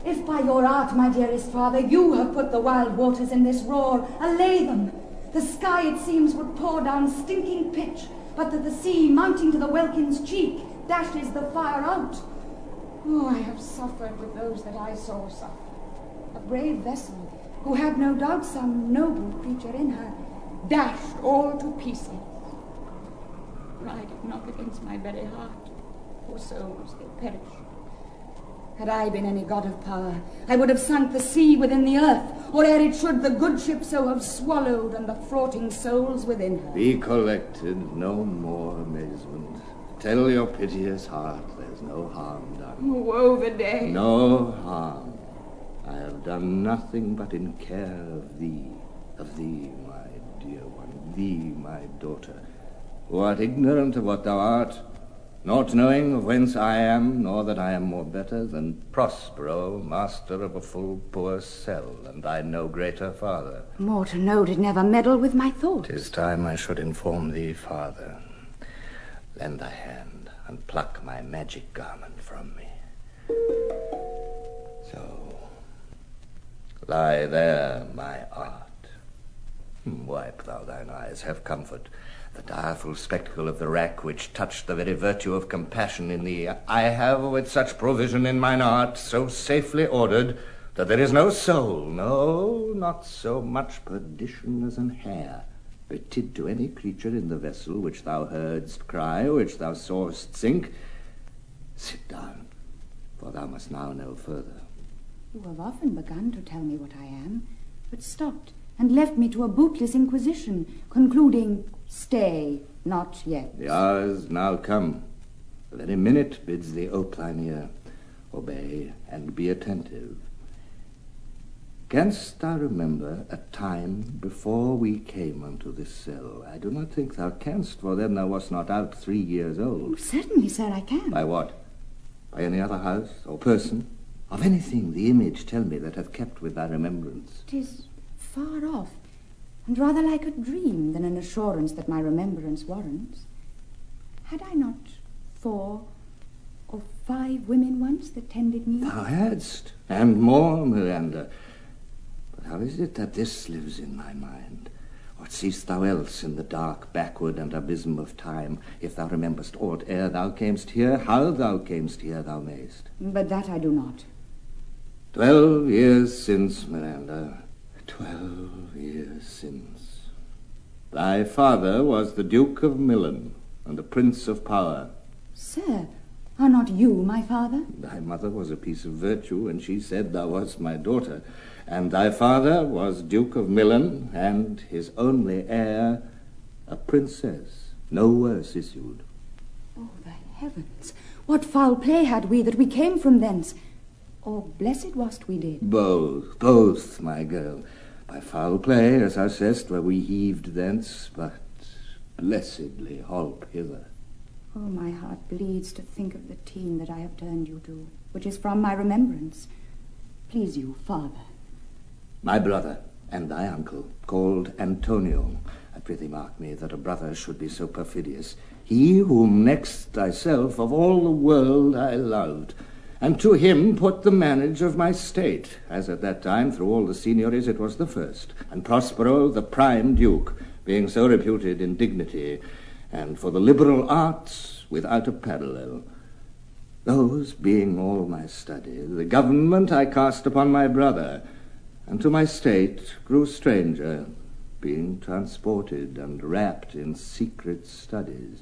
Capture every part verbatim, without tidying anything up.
If by your art, my dearest father, you have put the wild waters in this roar, allay them. The sky, it seems, would pour down stinking pitch, but that the sea, mounting to the welkin's cheek, dashes the fire out. Oh, I have suffered with those that I saw suffer. A brave vessel, who had no doubt some noble creature in her, dashed all to pieces. Pride it not against my very heart, for souls they perish. Had I been any god of power, I would have sunk the sea within the earth, or ere it should the good ship so have swallowed and the fraughting souls within her. Be collected, no more amazement. Tell your piteous heart there's no harm done. Woe the day. No harm. I have done nothing but in care of thee, of thee, my dear one, thee, my daughter, who art ignorant of what thou art, not knowing of whence I am, nor that I am more better than Prospero, master of a full poor cell, and thy no greater father. More to know did never meddle with my thoughts. 'Tis time I should inform thee, father. Lend thy hand, and pluck my magic garment from me. So, lie there, my art. Wipe thou thine eyes, have comfort. The direful spectacle of the rack which touched the very virtue of compassion in thee, I have with such provision in mine art, so safely ordered, that there is no soul, no, not so much perdition as an hair, betid to any creature in the vessel which thou heardst cry, which thou sawest sink. Sit down, for thou must now know further. You have often begun to tell me what I am, but stopped, and left me to a bootless inquisition, concluding, stay, not yet. The hour is now come. The very minute bids thee ope thine ear. Obey, and be attentive. Canst thou remember a time before we came unto this cell? I do not think thou canst, for then thou wast not out three years old. Oh, certainly, sir, I can. By what? By any other house or person? Of anything the image tell me that hath kept with thy remembrance. 'Tis far off, and rather like a dream than an assurance that my remembrance warrants. Had I not four or five women once that tended me? Thou hadst, and more, Miranda. But how is it that this lives in thy mind? What seest thou else in the dark backward and abysm of time? If thou rememberst aught ere thou camest here, how thou camest here thou mayst. But that I do not. Twelve years since, Miranda, twelve years since. Thy father was the Duke of Milan, and a prince of power. Sir, are not you my father? Thy mother was a piece of virtue, and she said thou wast my daughter. And thy father was Duke of Milan, and his only heir, a princess, no worse issued. Oh, the heavens! What foul play had we that we came from thence? Or blessed wast we did? Both, both, my girl. By foul play, as thou sayest, were we heaved thence, but blessedly holp hither. Oh, my heart bleeds to think of the teen that I have turned you to, which is from my remembrance. Please you, father. My brother, and thy uncle, called Antonio. I prithee mark me that a brother should be so perfidious. He whom next thyself of all the world I loved, and to him put the manage of my state, as at that time through all the signories it was the first, and Prospero the prime duke, being so reputed in dignity, and for the liberal arts without a parallel. Those being all my study, the government I cast upon my brother, and to my state grew stranger, being transported and wrapped in secret studies.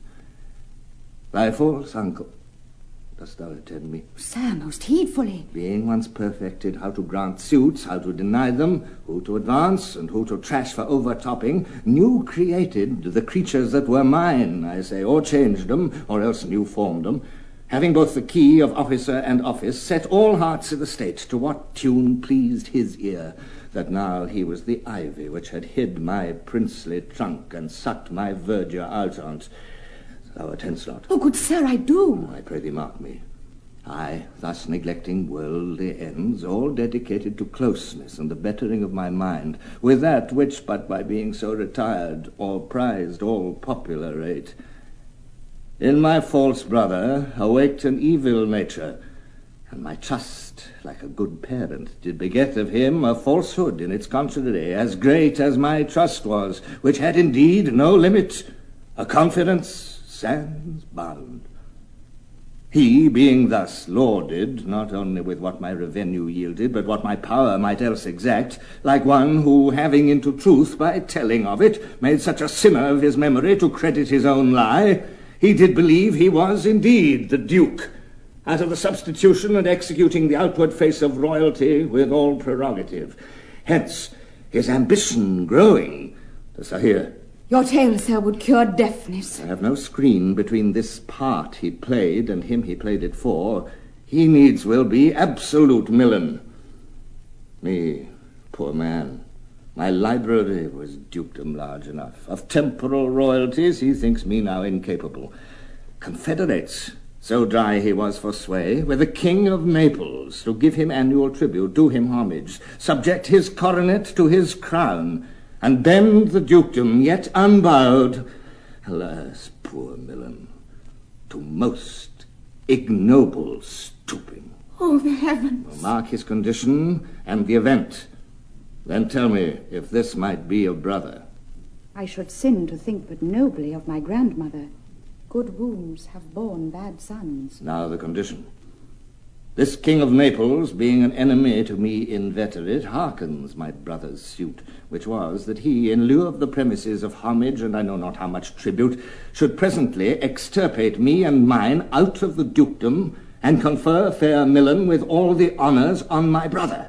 Thy false uncle, dost thou attend me? Sir, most heedfully. Being once perfected how to grant suits, how to deny them, who to advance, and who to trash for overtopping, new created the creatures that were mine, I say, or changed them, or else new formed them, having both the key of officer and office, set all hearts i' the state to what tune pleased his ear, that now he was the ivy which had hid my princely trunk, and sucked my verdure out on't. Thou attend'st not. Oh, good sir, I do. I pray thee mark me. I, thus neglecting worldly ends, all dedicated to closeness and the bettering of my mind, with that which but by being so retired, or prized all popular rate. In my false brother awaked an evil nature, And my trust, like a good parent, did beget of him a falsehood in its contrary, as great as my trust was, which had indeed no limit, a confidence sans bound. He, being thus lauded, not only with what my revenue yielded, but what my power might else exact, like one who, having into truth, by telling of it, made such a sinner of his memory to credit his own lie, he did believe he was indeed the Duke, out of the substitution and executing the outward face of royalty with all prerogative. Hence, his ambition growing, to Sahir. Your tale, sir, would cure deafness. I have no screen between this part he played and him he played it for. He needs will be absolute Millen. Me, poor man, my library was dukedom large enough. Of temporal royalties he thinks me now incapable. Confederates, so dry he was for sway, with the King of Naples, to give him annual tribute, do him homage, subject his coronet to his crown, and bend the dukedom, yet unbowed, alas, poor Millen, to most ignoble stooping. Oh, the heavens! Mark his condition and the event. Then tell me if this might be a brother. I should sin to think but nobly of my grandmother. Good wombs have borne bad sons. Now the condition. This King of Naples, being an enemy to me inveterate, hearkens my brother's suit, which was that he, in lieu of the premises of homage and I know not how much tribute, should presently extirpate me and mine out of the dukedom, and confer fair Millen with all the honours on my brother.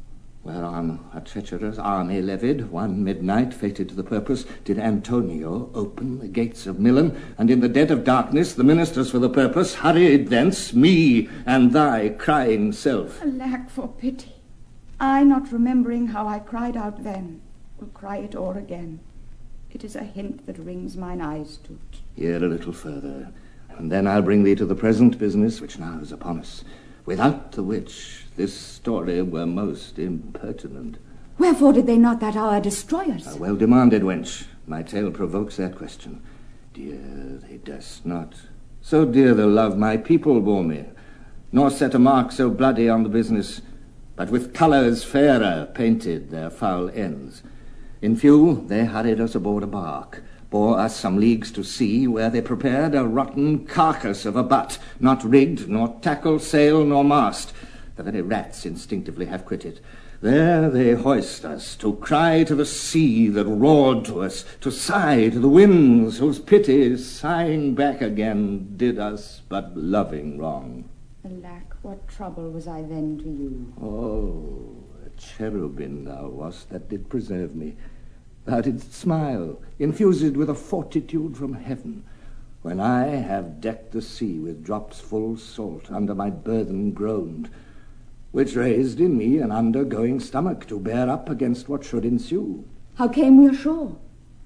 Whereon a treacherous army levied, one midnight, fated to the purpose, did Antonio open the gates of Millen, and in the dead of darkness the ministers for the purpose hurried thence me and thy crying self. Alack for pity! I, not remembering how I cried out then, will cry it o'er again. It is a hint that rings mine eyes to't. Hear a little further, and then I'll bring thee to the present business which now is upon us, without the which this story were most impertinent. Wherefore did they not that hour destroy us? A well demanded, wench. My tale provokes that question. Dear, they durst not. So dear the love my people bore me, nor set a mark so bloody on the business, but with colours fairer painted their foul ends. In few, they hurried us aboard a bark, bore us some leagues to sea, where they prepared a rotten carcass of a butt, not rigged, nor tackle, sail, nor mast. The very rats instinctively have quit it. There they hoist us, to cry to the sea that roared to us, to sigh to the winds, whose pity, sighing back again, did us but loving wrong. Alack, what trouble was I then to you? Oh, a cherubin thou wast that did preserve me. Thou didst smile, infused with a fortitude from heaven, when I have decked the sea with drops full salt, under my burthen groaned, which raised in me an undergoing stomach to bear up against what should ensue. How came we ashore?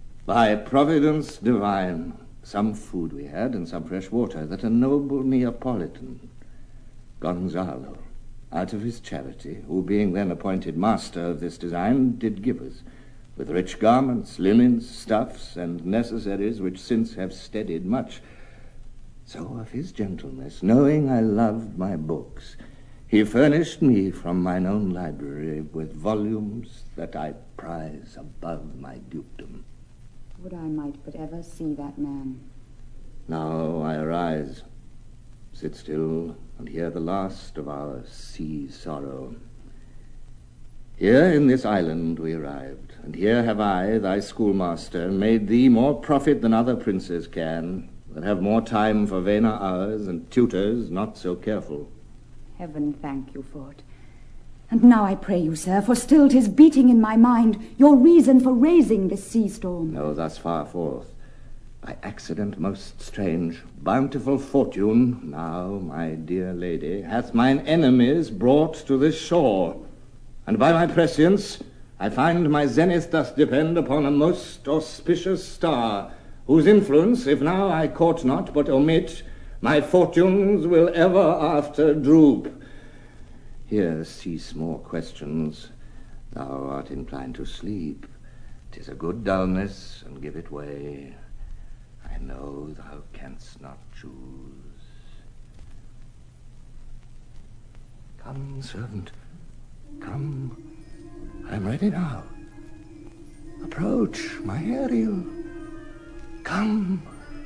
By providence divine, some food we had, and some fresh water, that a noble Neapolitan, Gonzalo, out of his charity, who being then appointed master of this design, did give us, with rich garments, linens, stuffs, and necessaries which since have steadied much. So of his gentleness, knowing I loved my books, he furnished me from mine own library with volumes that I prize above my dukedom. Would I might but ever see that man. Now I arise, sit still, and hear the last of our sea sorrow. Here in this island we arrived, and here have I, thy schoolmaster, made thee more profit than other princes can, that have more time for vainer hours, and tutors not so careful. Heaven thank you for it. And now I pray you, sir, for still 'tis beating in my mind your reason for raising this sea storm. No, thus far forth. By accident most strange, bountiful fortune, now, my dear lady, hath mine enemies brought to this shore. And by my prescience, I find my zenith doth depend upon a most auspicious star, whose influence, if now I court not, but omit, my fortunes will ever after droop. Here cease more questions. Thou art inclined to sleep. 'Tis a good dullness, and give it way. I know thou canst not choose. Come, servant. Come. I am ready now. Approach, my Ariel. Come.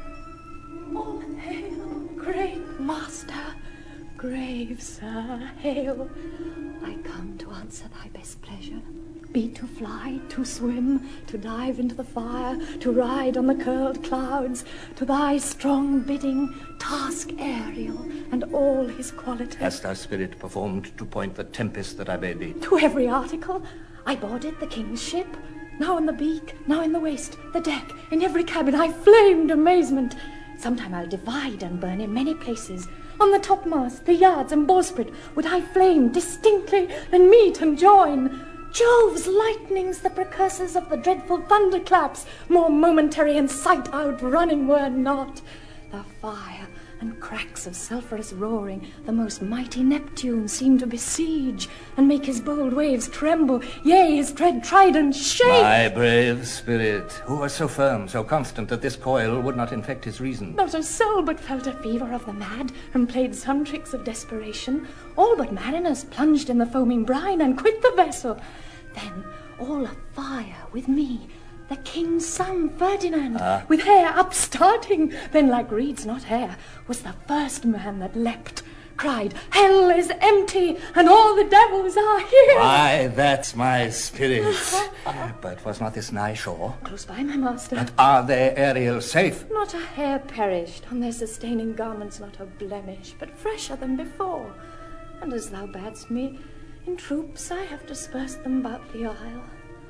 All hail, great master, grave sir, hail. I come to answer thy best pleasure. Be to fly, to swim, to dive into the fire, to ride on the curled clouds, to thy strong bidding, task Ariel and all his qualities. Hast thou spirit performed to point the tempest that I bade thee? To every article. I boarded the king's ship, now in the beak, now in the waist, the deck, in every cabin I flamed amazement. Sometime I'll divide and burn in many places. On the topmast, the yards and bowsprit, would I flame distinctly and meet and join. Jove's lightnings, the precursors of the dreadful thunderclaps, more momentary and sight outrunning were not. The fire and cracks of sulphurous roaring, the most mighty Neptune seemed to besiege, and make his bold waves tremble, yea, his dread trident shake. My brave spirit, who was so firm, so constant, that this coil would not infect his reason? Not a soul but felt a fever of the mad, and played some tricks of desperation. All but mariners plunged in the foaming brine, and quit the vessel. Then, all afire with me, the king's son Ferdinand, ah. with hair upstarting, then like reeds not hair, was the first man that leapt, cried, Hell is empty, and all the devils are here. Why, that's my spirit. But was not this nigh shore? Close by, my master. And are they, Ariel, safe? Not a hair perished, on their sustaining garments not a blemish, but fresher than before. And as thou badst me, in troops I have dispersed them about the isle.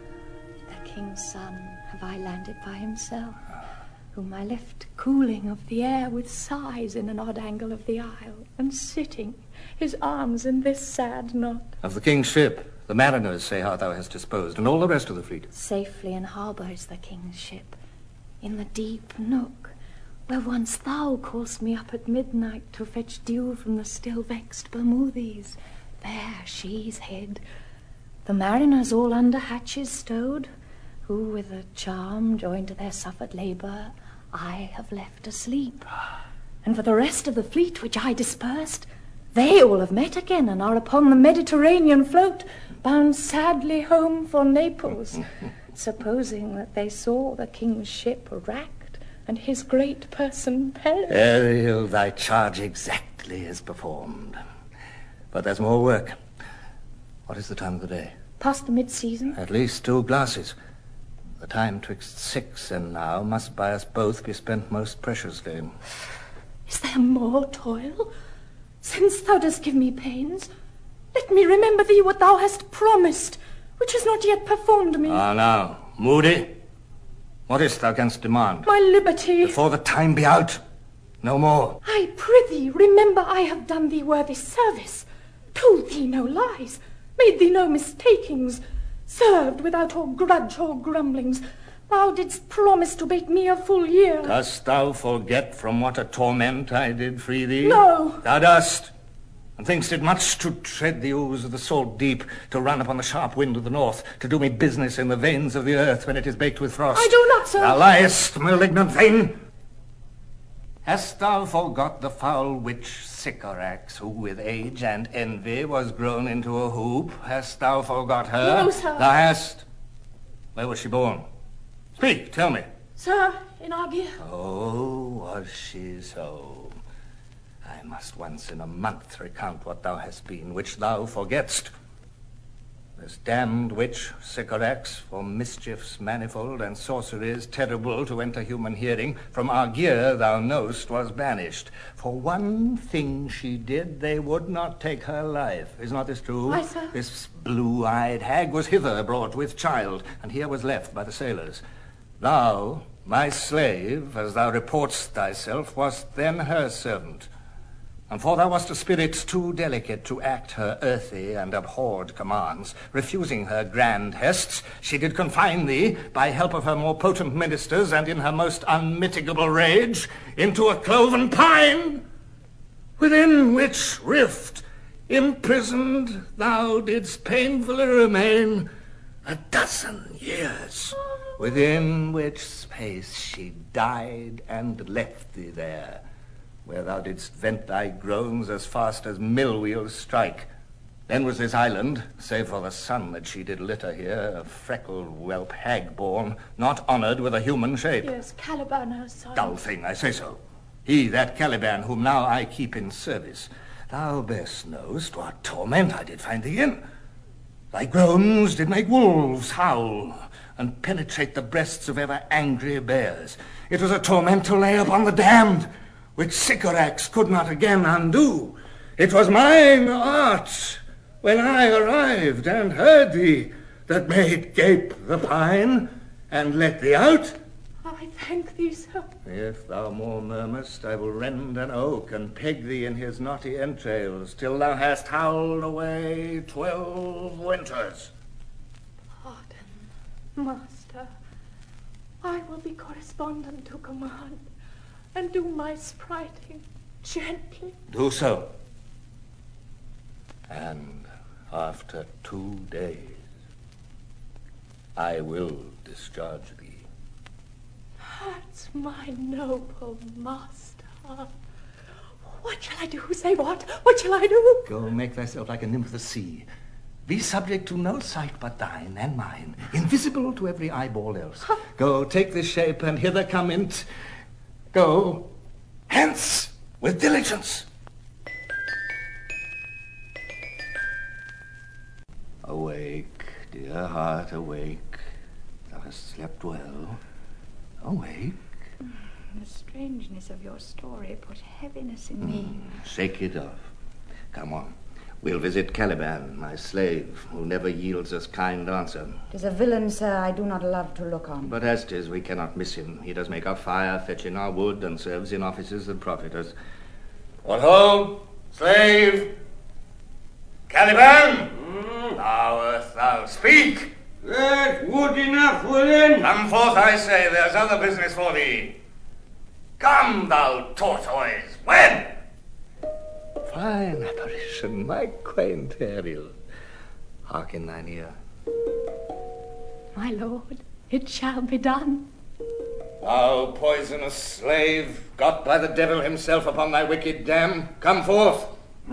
The king's son have I landed by himself, whom I left cooling of the air with sighs in an odd angle of the isle, and sitting, his arms in this sad knot. Of the king's ship, the mariners say how thou hast disposed, and all the rest of the fleet. Safely in harbour is the king's ship, in the deep nook, where once thou call'st me up at midnight to fetch dew from the still vexed Bermoothes. There she's hid, the mariners all under hatches stowed, who with a charm joined to their suffered labour I have left asleep. And for the rest of the fleet which I dispersed, they all have met again and are upon the Mediterranean float, bound sadly home for Naples, supposing that they saw the king's ship wracked and his great person perished. Ariel, thy charge exactly is performed. But there's more work. What is the time of the day? Past the mid-season. At least two glasses. The time twixt six and now must by us both be spent most preciously. Is there more toil? Since thou dost give me pains, let me remember thee what thou hast promised, which has not yet performed me. Ah, now, Moody, what is't thou canst demand? My liberty. Before the time be out, no more. I prithee, remember I have done thee worthy service, told thee no lies, made thee no mistakings, served without or grudge or grumblings. Thou didst promise to bake me a full year. Dost thou forget from what a torment I did free thee? No. Thou dost, and think'st it much to tread the ooze of the salt deep, to run upon the sharp wind of the north, to do me business in the veins of the earth when it is baked with frost. I do not, sir. Thou liest, malignant thing! Hast thou forgot the foul witch Sycorax, who with age and envy was grown into a hoop? Hast thou forgot her? No, sir. Thou hast. Where was she born? Speak, tell me. Sir, in Argier. Oh, was she so? I must once in a month recount what thou hast been, which thou forgetst. This damned witch, Sycorax, for mischiefs manifold and sorceries terrible to enter human hearing, from Argier, thou knowst, was banished. For one thing she did, they would not take her life. Is not this true? Aye, sir. This blue-eyed hag was hither brought with child, and here was left by the sailors. Thou, my slave, as thou reportst thyself, wast then her servant. And for thou wast a spirit too delicate to act her earthy and abhorred commands, refusing her grand hests, she did confine thee, by help of her more potent ministers, and in her most unmitigable rage, into a cloven pine, within which rift, imprisoned, thou didst painfully remain a dozen years, within which space she died and left thee there, where thou didst vent thy groans as fast as mill wheels strike, Then was this island, save for the sun that she did litter here, a freckled whelp hag born, not honoured with a human shape. Yes, Caliban her son. Dull thing, I say so. He, that Caliban, whom now I keep in service. Thou best knowest what torment I did find thee in. Thy groans did make wolves howl, and penetrate the breasts of ever angry bears. It was a torment to lay upon the damned, which Sycorax could not again undo. It was mine art, when I arrived and heard thee, that made gape the pine, and let thee out. I thank thee, sir. If thou more murmurest, I will rend an oak, and peg thee in his knotty entrails, till thou hast howled away twelve winters. Pardon, master. I will be correspondent to command, and do my spriting gently. Do so. And after two days, I will discharge thee. That's my noble master. What shall I do? Say what? What shall I do? Go make thyself like a nymph of the sea. Be subject to no sight but thine and mine, invisible to every eyeball else. Huh? Go, take this shape, and hither come in't. Go, hence, with diligence. Awake, dear heart, awake. Thou hast slept well. Awake. The strangeness of your story put heaviness in me. Mm, shake it off. Come on. We'll visit Caliban, my slave, who never yields us kind answer. 'Tis a villain, sir, I do not love to look on. But as 'tis, we cannot miss him. He does make our fire, fetch in our wood, and serves in offices that profit us. What ho, slave! Caliban! Mm. Thou earth, thou speak! There's wood enough within. Come forth, I say, there's other business for thee. Come, thou tortoise, when? Fine apparition, my quaint Ariel. Hearken thine ear. My lord, it shall be done. Thou poisonous slave, got by the devil himself upon thy wicked dam, come forth.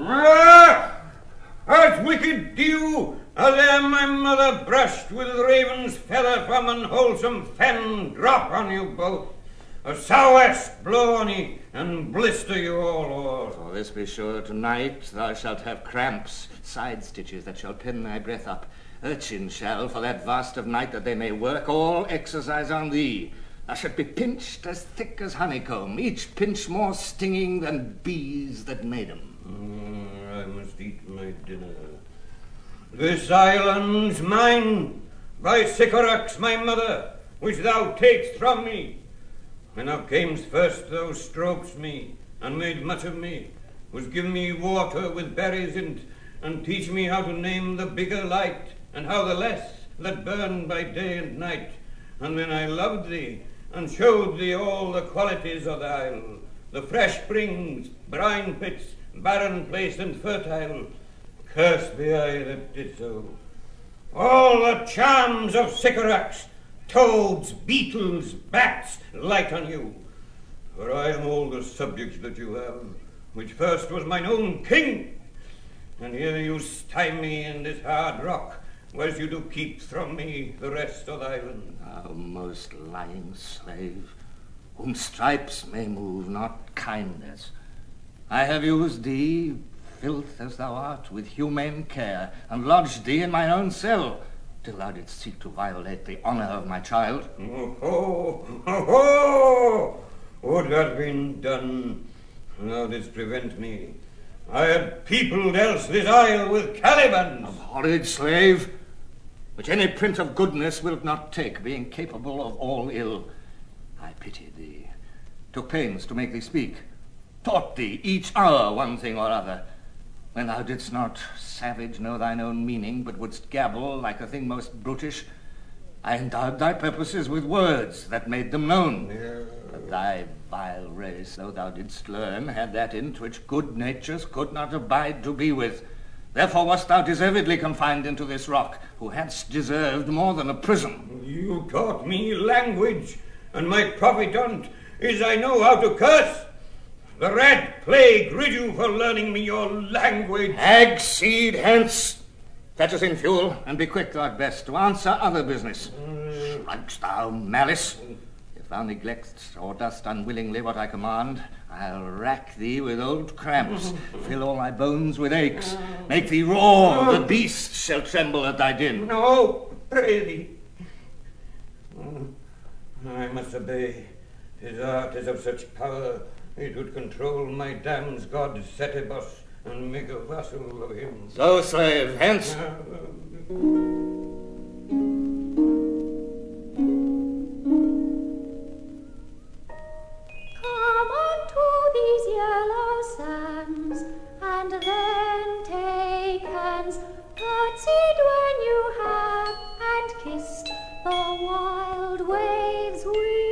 Ah! As wicked dew, as ere my mother brushed with raven's feather from an wholesome fen, drop on you both. A sou'west blow on ye, and blister you all o'er. For this be sure, tonight thou shalt have cramps, side stitches that shall pen thy breath up. Urchins shall, for that vast of night that they may work, all exercise on thee. Thou shalt be pinched as thick as honeycomb, each pinch more stinging than bees that made 'em. Mm, I must eat my dinner. This island's mine, by Sycorax my mother, which thou takest from me. When thou camest first, thou strokest me, and made much of me, was give me water with berries in't, and teach me how to name the bigger light, and how the less that burn by day and night. And then I loved thee, and showed thee all the qualities of the isle, the fresh springs, brine pits, barren place and fertile. Cursed be I that did so. All the charms of Sycorax, toads, beetles, bats, light on you. For I am all the subjects that you have, which first was mine own king. And here you stye me in this hard rock, whereas you do keep from me the rest of the island. Thou most lying slave, whom stripes may move, not kindness. I have used thee, filth as thou art, with humane care, and lodged thee in mine own cell, till thou didst seek to violate the honour of my child. Oh, oh, oh, oh! Would that been done, thou didst prevent me. I had peopled else this isle with Calibans. Of horrid slave, which any print of goodness wilt not take, being capable of all ill. I pitied thee, took pains to make thee speak, taught thee each hour one thing or other. When thou didst not, savage, know thine own meaning, but wouldst gabble like a thing most brutish, I endowed thy purposes with words that made them known. Yeah. But thy vile race, though thou didst learn, had that in't which good natures could not abide to be with. Therefore wast thou deservedly confined into this rock, who hadst deserved more than a prison. You taught me language, and my profit on't is I know how to curse. The red plague rid you for learning me your language. Hag seed hence. Fetch us in fuel, and be quick, thou art best, to answer other business. Mm. Shrugg'st thou, malice? If thou neglect'st, or dost unwillingly what I command, I'll rack thee with old cramps, fill all thy bones with aches, make thee roar, the beasts shall tremble at thy din. No, pray thee. I must obey. His art is of such power, it would control my damn's god Setebos, and make a vassal of him. So, slave, hence. Come unto these yellow sands, and then take hands, curtsied when you have, and kissed the wild waves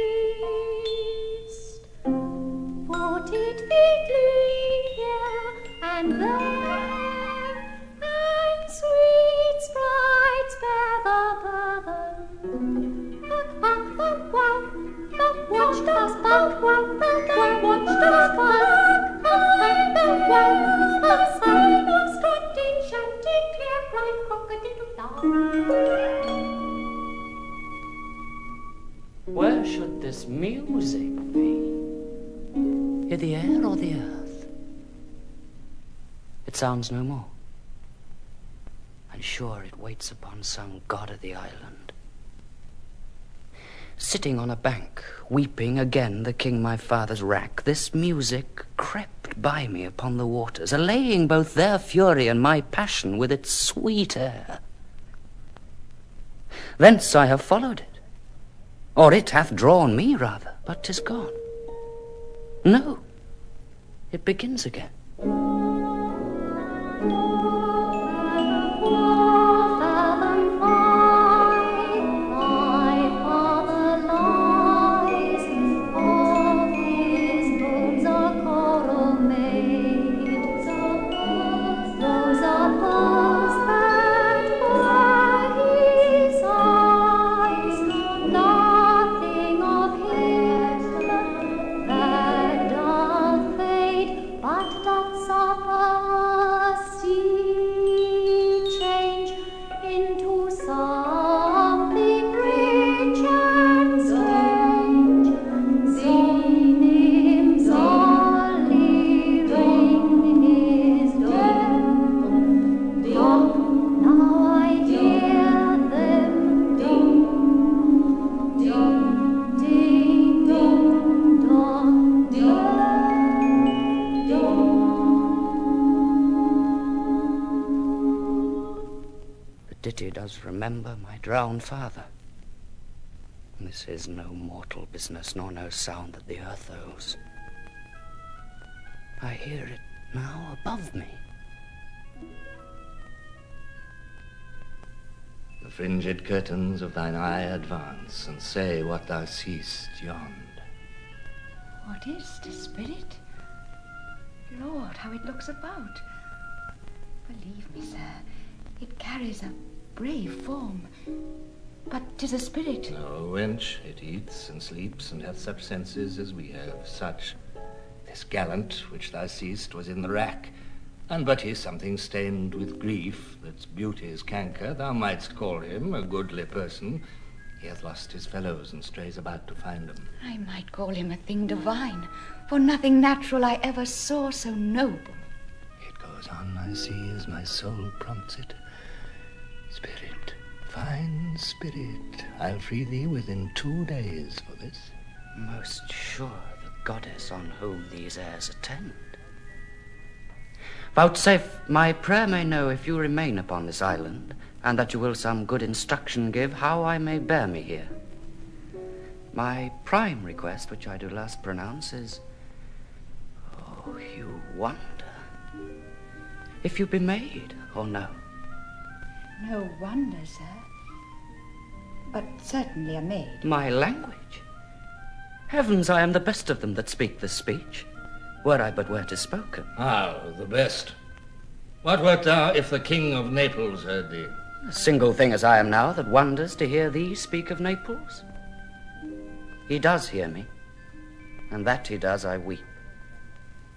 whist. Put it featly here and there, and sweet sprites bear the burden. Buck, buck, buck, wow, buck, watch dogs buck, wow, buck, buck, watch dogs buck, buck, buck, wow, buck, sign of strutting, chanting, clear, bright, cock-a-doodle-dow. Where should this music be? In the air or the earth? It sounds no more. And sure it waits upon some god of the island. Sitting on a bank, weeping again the king my father's wrack, this music crept by me upon the waters, allaying both their fury and my passion with its sweet air. Thence I have followed it, or it hath drawn me rather, but 'tis gone. No, it begins again. Ditty does remember my drowned father. This is no mortal business, nor no sound that the earth owes. I hear it now above me. The fringed curtains of thine eye advance, and say what thou seest yond. What is the spirit? Lord, how it looks about. Believe me, sir, it carries a brave form, but 'tis a spirit. No, wench, it eats and sleeps and hath such senses as we have. Such. This gallant which thou seest was in the rack, and but he something stained with grief, that's beauty's canker, thou mightst call him a goodly person. He hath lost his fellows and strays about to find them. I might call him a thing divine, for nothing natural I ever saw so noble. It goes on, I see, as my soul prompts it. Spirit, fine spirit, I'll free thee within two days for this. Most sure the goddess on whom these airs attend. Vouchsafe my prayer may know if you remain upon this island, and that you will some good instruction give how I may bear me here. My prime request, which I do last pronounce, is, oh, you wonder if you be made or no. No wonder, sir, but certainly a maid. My language? Heavens, I am the best of them that speak this speech, were I but where 'tis spoken. How, the best? What wert thou if the King of Naples heard thee? A single thing as I am now that wonders to hear thee speak of Naples. He does hear me, and that he does I weep.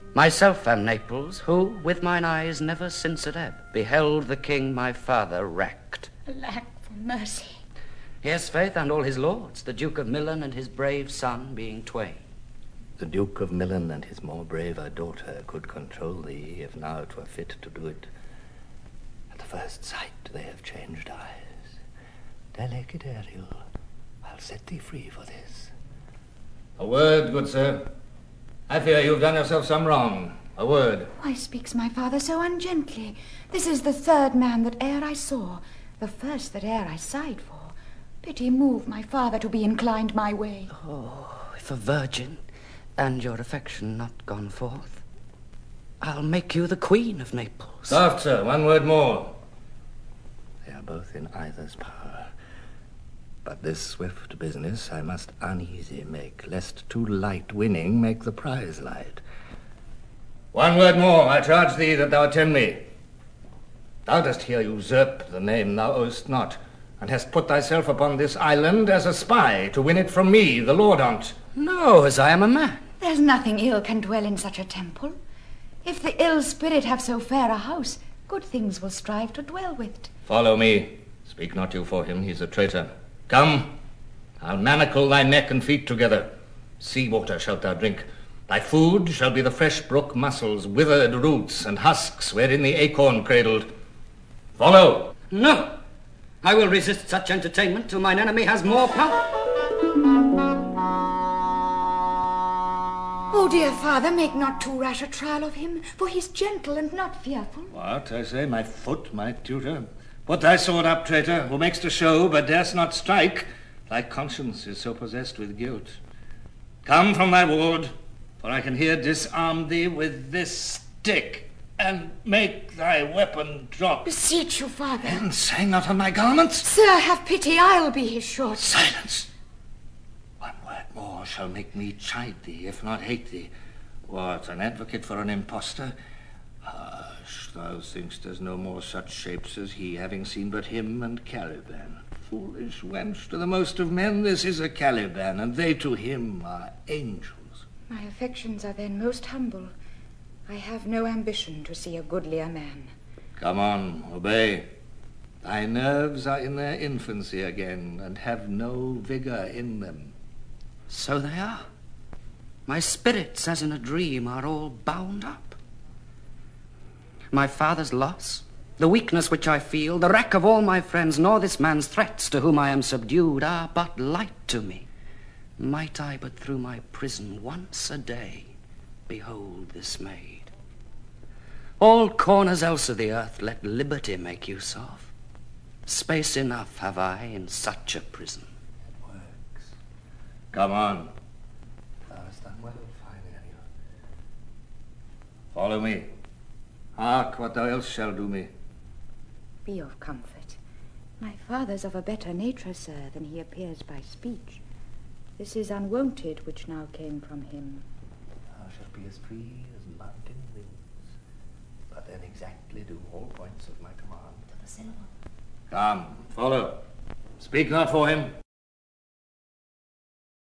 Myself am Naples, who, with mine eyes never since at ebb, beheld the king my father wrecked. Alack for mercy. Yes, faith, and all his lords, the Duke of Milan and his brave son being twain. The Duke of Milan and his more braver daughter could control thee, if now 'twere fit to do it. At the first sight they have changed eyes. Delicate Ariel, I'll set thee free for this. A word, good sir. I fear you've done yourself some wrong. A word. Why speaks my father so ungently? This is the third man that e'er I saw, the first that e'er I sighed for. Pity move my father to be inclined my way. Oh, if a virgin, and your affection not gone forth, I'll make you the queen of Naples. Soft, sir, one word more. They are both in either's power. But this swift business I must uneasy make, lest too light winning make the prize light. One word more, I charge thee that thou attend me. Thou dost here usurp the name thou owest not, and hast put thyself upon this island as a spy to win it from me, the Lord on't. No, as I am a man. There's nothing ill can dwell in such a temple. If the ill spirit have so fair a house, good things will strive to dwell with't. Follow me. Speak not you for him, he's a traitor. Come, I'll manacle thy neck and feet together. Sea water shalt thou drink. Thy food shall be the fresh brook mussels, withered roots, and husks wherein the acorn cradled. Follow. No, I will resist such entertainment till mine enemy has more power. Oh, dear father, make not too rash a trial of him, for he's gentle and not fearful. What, I say, my foot, my tutor? Put thy sword up, traitor, who makes to show, but darest not strike. Thy conscience is so possessed with guilt. Come from thy ward, for I can here disarm thee with this stick, and make thy weapon drop. Beseech you, father. And say not on my garments. Sir, have pity, I'll be his short. Silence. One word more shall make me chide thee, if not hate thee. What, an advocate for an impostor? Hush, thou think'st there's no more such shapes as he, having seen but him and Caliban. Foolish wench, to the most of men this is a Caliban, and they to him are angels. My affections are then most humble. I have no ambition to see a goodlier man. Come on, obey. Thy nerves are in their infancy again, and have no vigor in them. So they are. My spirits, as in a dream, are all bound up. My father's loss, the weakness which I feel, the wreck of all my friends, nor this man's threats to whom I am subdued, are but light to me. Might I but through my prison once a day behold this maid. All corners else of the earth let liberty make use of. Space enough have I in such a prison. It works. Come on. Thou hast done well, fine Ariel. Follow me. Hark what thou else shalt do me. Be of comfort. My father's of a better nature, sir, than he appears by speech. This is unwonted which now came from him. Thou shalt be as free as mountain winds, but then exactly do all points of my command. Come, follow. Speak not for him.